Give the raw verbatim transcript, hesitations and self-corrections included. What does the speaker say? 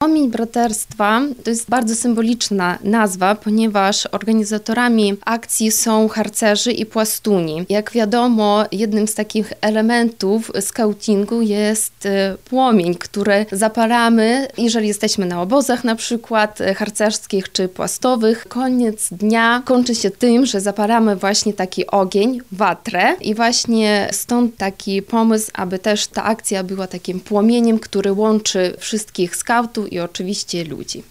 Płomień Braterstwa to jest bardzo symboliczna nazwa, ponieważ organizatorami akcji są harcerzy i płastuni. Jak wiadomo, jednym z takich elementów skautingu jest płomień, który zapalamy, jeżeli jesteśmy na obozach na przykład harcerskich czy płastowych. Koniec dnia kończy się tym, że zapalamy właśnie taki ogień, watrę i właśnie stąd taki pomysł, aby też ta akcja była takim płomieniem, który łączy wszystkich skautów i oczywiście ludzi.